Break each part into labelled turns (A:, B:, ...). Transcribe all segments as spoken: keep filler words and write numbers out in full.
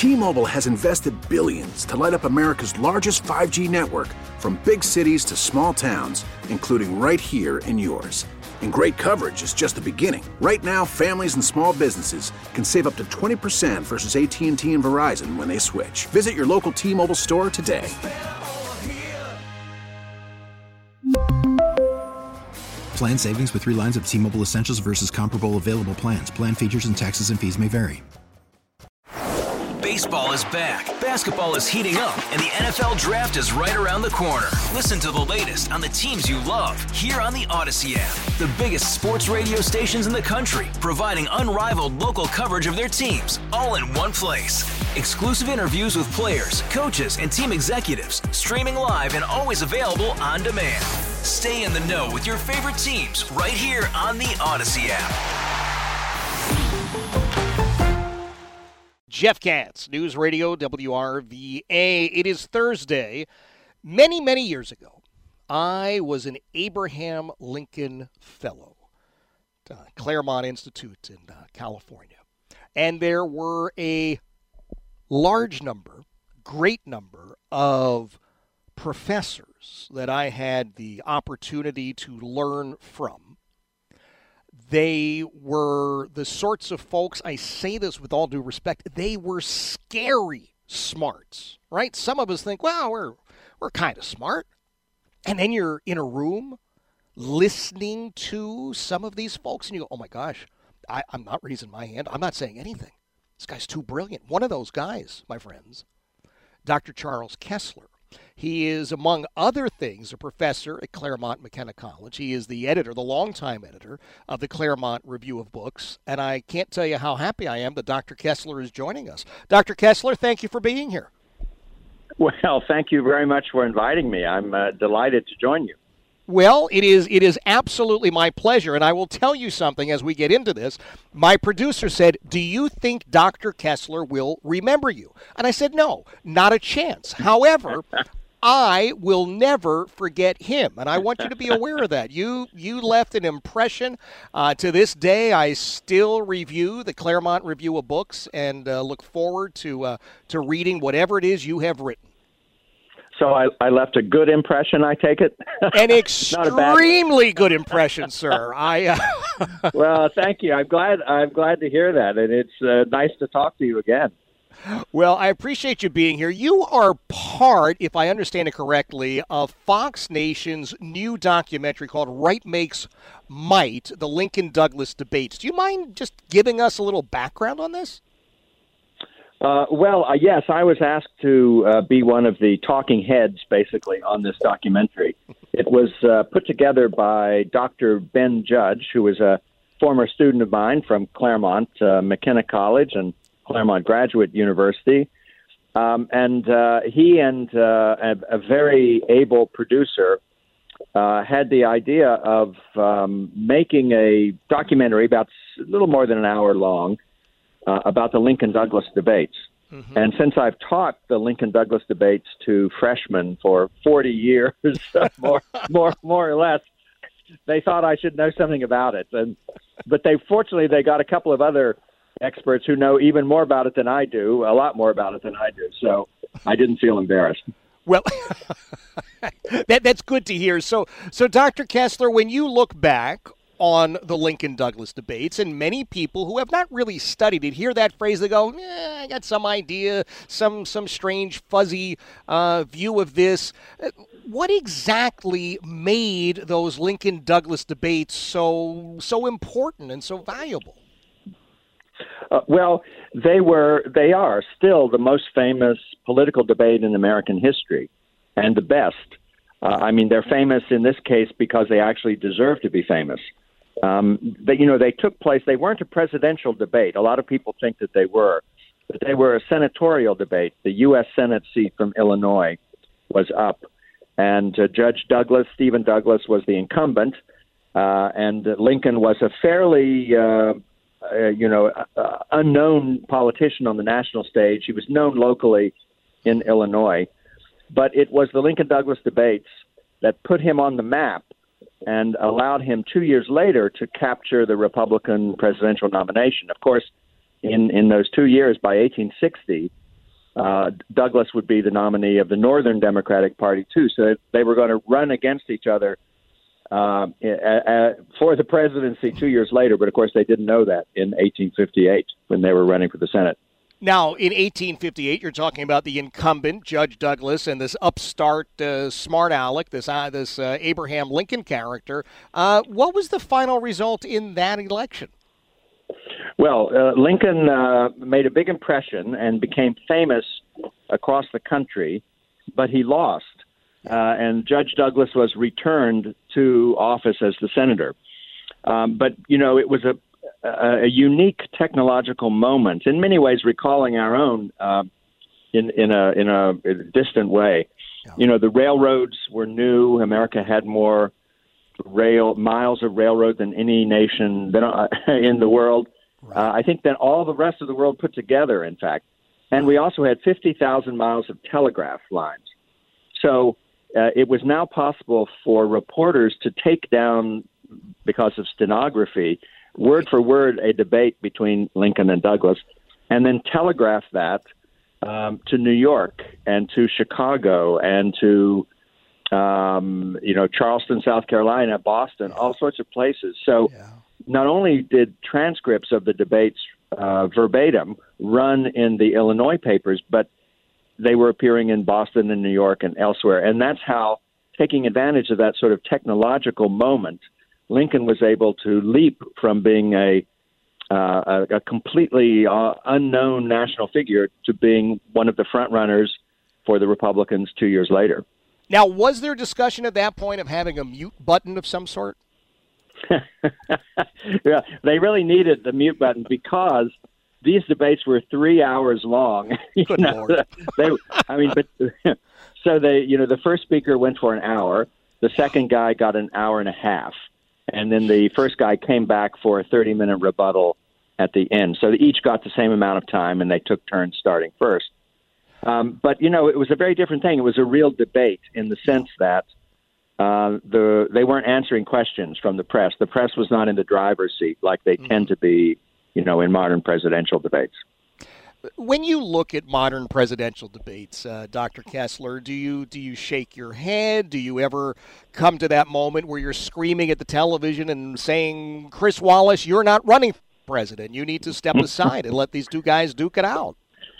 A: T-Mobile has invested billions to light up America's largest five G network, from big cities to small towns, including right here in yours. And great coverage is just the beginning. Right now, families and small businesses can save up to twenty percent versus A T and T and Verizon when they switch. Visit your local T-Mobile store today.
B: Plan savings with three lines of T-Mobile Essentials versus comparable available plans. Plan features and taxes and fees may vary.
C: Baseball is back, basketball is heating up, and the N F L Draft is right around the corner. Listen to the latest on the teams you love here on the Odyssey app. The biggest sports radio stations in the country, providing unrivaled local coverage of their teams, all in one place. Exclusive interviews with players, coaches, and team executives, streaming live and always available on demand. Stay in the know with your favorite teams right here on the Odyssey app.
D: Jeff Katz, News Radio W R V A. It is Thursday. Many, many years ago, I was an Abraham Lincoln Fellow at uh, Claremont Institute in uh, California. And there were a large number, great number of professors that I had the opportunity to learn from. They were the sorts of folks, I say this with all due respect, they were scary smarts, right? Some of us think, well, we're we're kind of smart. And then you're in a room listening to some of these folks, and you go, oh my gosh, I, I'm not raising my hand. I'm not saying anything. This guy's too brilliant. One of those guys, my friends, Doctor Charles Kesler. He is, among other things, a professor at Claremont McKenna College. He is the editor, the longtime editor of the Claremont Review of Books. And I can't tell you how happy I am that Doctor Kesler is joining us. Doctor Kesler, thank you for being here.
E: Well, thank you very much for inviting me. I'm uh, delighted to join you.
D: Well, it is it is absolutely my pleasure, and I will tell you something as we get into this. My producer said, do you think Doctor Kesler will remember you? And I said, no, not a chance. However, I will never forget him, and I want you to be aware of that. You you left an impression. Uh, to this day, I still review the Claremont Review of Books and uh, look forward to uh, to reading whatever it is you have written.
E: So I, I left a good impression, I take it?
D: An extremely good impression, sir. I uh...
E: Well, thank you. I'm glad I'm glad to hear that, and it's uh, nice to talk to you again.
D: Well, I appreciate you being here. You are part, if I understand it correctly, of Fox Nation's new documentary called Right Makes Might, the Lincoln-Douglas debates. Do you mind just giving us a little background on this?
E: Uh, well, uh, yes, I was asked to uh, be one of the talking heads, basically, on this documentary. It was uh, put together by Doctor Ben Judge, who was a former student of mine from Claremont uh, McKenna College and Claremont Graduate University. Um, and uh, he and uh, a, a very able producer uh, had the idea of um, making a documentary about a little more than an hour long Uh, about the Lincoln-Douglas debates. Mm-hmm. And since I've taught the Lincoln-Douglas debates to freshmen for forty years, more, more, more or less, they thought I should know something about it. And but they fortunately they got a couple of other experts who know even more about it than I do, a lot more about it than I do. So I didn't feel embarrassed.
D: Well, that that's good to hear. So, so Doctor Kesler, when you look back on the Lincoln-Douglas debates, and many people who have not really studied it hear that phrase, they go, eh, I got some idea, some some strange, fuzzy uh, view of this. What exactly made those Lincoln-Douglas debates so so important and so valuable?
E: Uh, well, they were, they are still the most famous political debate in American history, and the best. Uh, I mean, they're famous in this case because they actually deserve to be famous. Um, they, you know, they took place, they weren't a presidential debate. A lot of people think that they were, but they were a senatorial debate. The U S Senate seat from Illinois was up, and uh, Judge Douglas, Stephen Douglas, was the incumbent, uh, and Lincoln was a fairly, uh, uh, you know, uh, unknown politician on the national stage. He was known locally in Illinois, but it was the Lincoln-Douglas debates that put him on the map and allowed him two years later to capture the Republican presidential nomination. Of course, in, in those two years, by eighteen sixty, uh, Douglas would be the nominee of the Northern Democratic Party, too. So they were going to run against each other uh, uh, for the presidency two years later. But, of course, they didn't know that in eighteen fifty-eight when they were running for the Senate.
D: Now, in eighteen fifty-eight, you're talking about the incumbent, Judge Douglas, and this upstart, uh, smart aleck, this uh, this uh, Abraham Lincoln character. Uh, what was the final result in that election?
E: Well, uh, Lincoln uh, made a big impression and became famous across the country, but he lost. Uh, and Judge Douglas was returned to office as the senator. Um, but, you know, it was a a unique technological moment, in many ways recalling our own uh, in in a in a distant way. Yeah. You know, the railroads were new. America had more rail miles of railroad than any nation in the world. Right. Uh, I think that all the rest of the world put together, in fact. And we also had fifty thousand miles of telegraph lines. So uh, it was now possible for reporters to take down, because of stenography, word for word, a debate between Lincoln and Douglas, and then telegraph that um, to New York and to Chicago and to, um, you know, Charleston, South Carolina, Boston, all sorts of places. So yeah. Not only did transcripts of the debates uh, verbatim run in the Illinois papers, but they were appearing in Boston and New York and elsewhere. And that's how, taking advantage of that sort of technological moment, Lincoln was able to leap from being a uh, a, a completely uh, unknown national figure to being one of the front runners for the Republicans two years later.
D: Now, was there discussion at that point of having a mute button of some sort?
E: Yeah, they really needed the mute button because these debates were three hours long.
D: Good know, Lord.
E: They, I mean, but so they, you know, the first speaker went for an hour. The second guy got an hour and a half. And then the first guy came back for a thirty-minute rebuttal at the end. So they each got the same amount of time, and they took turns starting first. Um, but, you know, it was a very different thing. It was a real debate in the sense that uh, the they weren't answering questions from the press. The press was not in the driver's seat like they mm-hmm. tend to be, you know, in modern presidential debates.
D: When you look at modern presidential debates, uh, Doctor Kessler, do you do you shake your head? Do you ever come to that moment where you're screaming at the television and saying, Chris Wallace, you're not running for president. You need to step aside and let these two guys duke it out?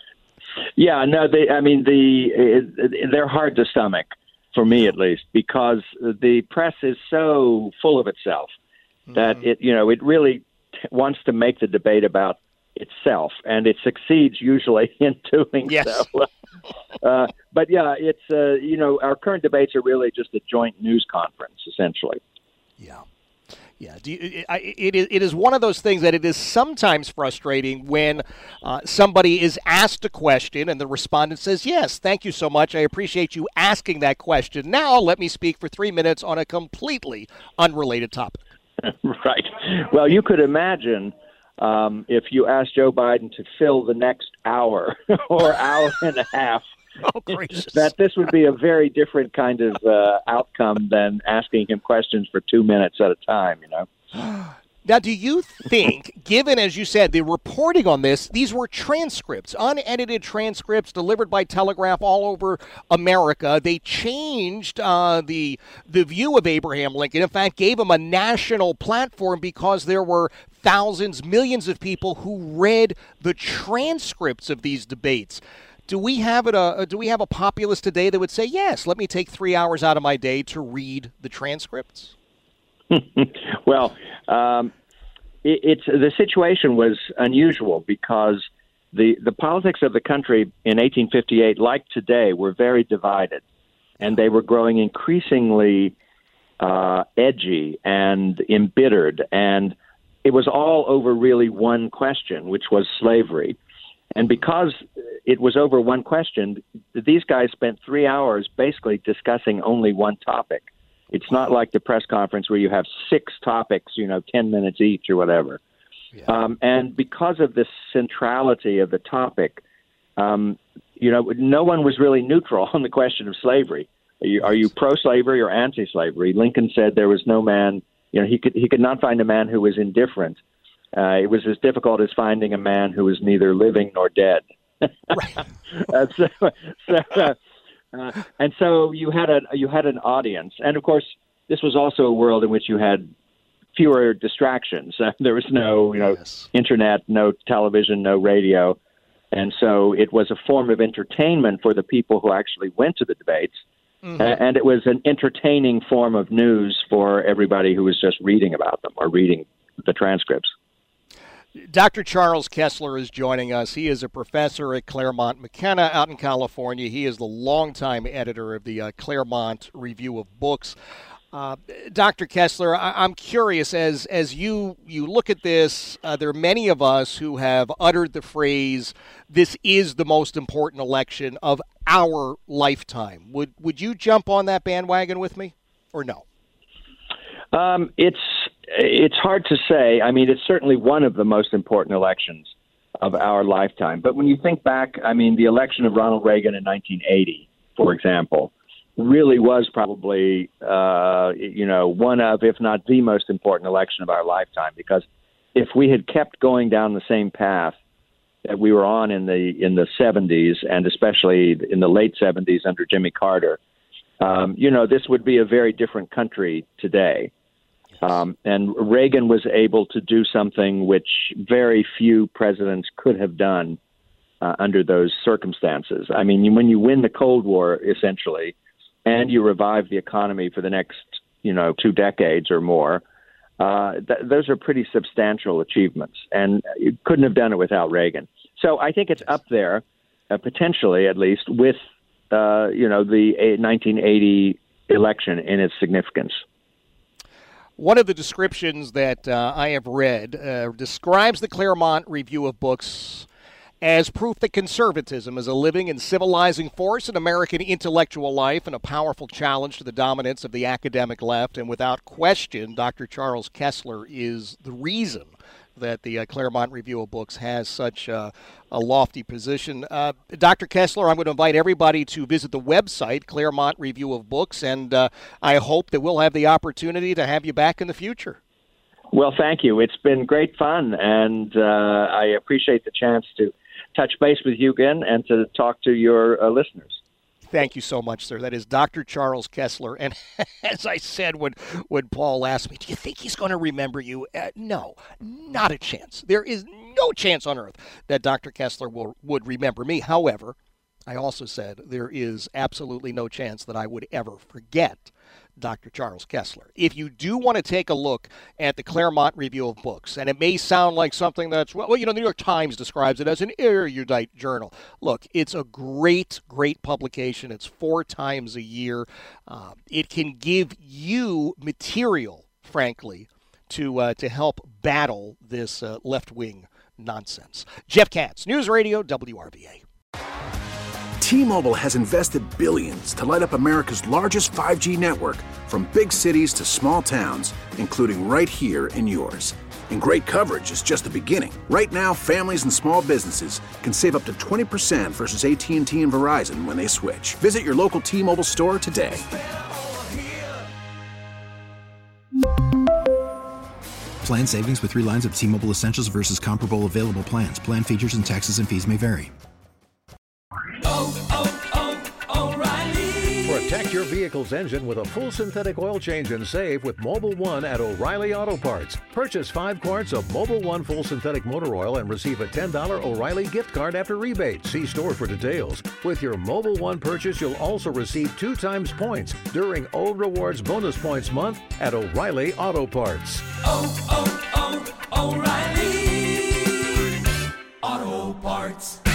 E: Yeah, no, they, I mean, the it, it, they're hard to stomach, for me at least, because the press is so full of itself that mm-hmm. it, you know, it really t- wants to make the debate about itself, and it succeeds usually in doing
D: yes.
E: so. Uh, but yeah, it's uh, you know, our current debates are really just a joint news conference, essentially.
D: Yeah, yeah. Do you, it, it, it is one of those things that it is sometimes frustrating when uh, somebody is asked a question and the respondent says, "Yes, thank you so much. I appreciate you asking that question. Now let me speak for three minutes on a completely unrelated topic."
E: Right. Well, you could imagine. Um, if you ask Joe Biden to fill the next hour or hour and a half,
D: oh, gracious.
E: that this would be a very different kind of uh, outcome than asking him questions for two minutes at a time, you know?
D: Now, do you think, given, as you said, the reporting on this, these were transcripts, unedited transcripts delivered by telegraph all over America. They changed uh, the the view of Abraham Lincoln. In fact, gave him a national platform because there were thousands, millions of people who read the transcripts of these debates. Do we have it? A, do we have a populace today that would say, yes, let me take three hours out of my day to read the transcripts?
E: Well, um, it, it's the situation was unusual because the the politics of the country in eighteen fifty-eight, like today, were very divided, and they were growing increasingly uh, edgy and embittered, and it was all over really one question, which was slavery. And because it was over one question, these guys spent three hours basically discussing only one topic. It's not like the press conference where you have six topics, you know, ten minutes each or whatever. Yeah. Um, and because of the centrality of the topic, um, you know, no one was really neutral on the question of slavery. Are you, are you pro-slavery or anti-slavery? Lincoln said there was no man, you know, he could he could not find a man who was indifferent. Uh, it was as difficult as finding a man who was neither living nor dead.
D: Right.
E: uh, so, so uh, uh, and so you had a you had an audience, and of course, this was also a world in which you had fewer distractions. Uh, there was no you know
D: Yes.
E: internet, no television, no radio, and so it was a form of entertainment for the people who actually went to the debates. Mm-hmm. And it was an entertaining form of news for everybody who was just reading about them or reading the transcripts.
D: Doctor Charles Kesler is joining us. He is a professor at Claremont McKenna out in California. He is the longtime editor of the uh, Claremont Review of Books. Uh, Doctor Kesler, I- I'm curious, as as you, you look at this, uh, there are many of us who have uttered the phrase, this is the most important election of our lifetime. Would would you jump on that bandwagon with me, or no?
E: Um, it's it's hard to say. I mean, it's certainly one of the most important elections of our lifetime. But when you think back, I mean, the election of Ronald Reagan in nineteen eighty, for example, really was probably, uh, you know, one of, if not the most important election of our lifetime. Because if we had kept going down the same path that we were on in the in the seventies, and especially in the late seventies under Jimmy Carter, um, you know, this would be a very different country today. Um, and Reagan was able to do something which very few presidents could have done uh, under those circumstances. I mean, when you win the Cold War, essentially, and you revive the economy for the next, you know, two decades or more, uh, th- those are pretty substantial achievements. And you couldn't have done it without Reagan. So I think it's up there, uh, potentially at least, with, uh, you know, the nineteen eighty election in its significance.
D: One of the descriptions that uh, I have read uh, describes the Claremont Review of Books as proof that conservatism is a living and civilizing force in American intellectual life and a powerful challenge to the dominance of the academic left. And without question, Doctor Charles Kesler is the reason that the uh, Claremont Review of Books has such uh, a lofty position. Uh, Doctor Kesler, I'm going to invite everybody to visit the website, Claremont Review of Books, and uh, I hope that we'll have the opportunity to have you back in the future.
E: Well, thank you. It's been great fun, and uh, I appreciate the chance to touch base with you again and to talk to your uh, listeners.
D: Thank you so much, sir. That is Doctor Charles Kesler. And as I said when, when Paul asked me, do you think he's going to remember you? Uh, no, not a chance. There is no chance on earth that Doctor Kesler will, would remember me. However, I also said there is absolutely no chance that I would ever forget Doctor Charles Kesler. If you do want to take a look at the Claremont Review of Books, and it may sound like something that's, well, you know, the New York Times describes it as an erudite journal. Look, it's a great, great publication. It's four times a year. Uh, it can give you material, frankly, to uh, to help battle this uh, left-wing nonsense. Jeff Katz, News Radio, W R V A.
A: T-Mobile has invested billions to light up America's largest five G network, from big cities to small towns, including right here in yours. And great coverage is just the beginning. Right now, families and small businesses can save up to twenty percent versus A T and T and Verizon when they switch. Visit your local T-Mobile store today.
B: Plan savings with three lines of T-Mobile Essentials versus comparable available plans. Plan features and taxes and fees may vary.
F: Protect your vehicle's engine with a full synthetic oil change and save with Mobil one at O'Reilly Auto Parts. Purchase five quarts of Mobil one full synthetic motor oil and receive a ten dollars O'Reilly gift card after rebate. See store for details. With your Mobil one purchase, you'll also receive two times points during O Rewards Bonus Points Month at O'Reilly Auto Parts.
G: Oh, oh, oh, O'Reilly Auto Parts.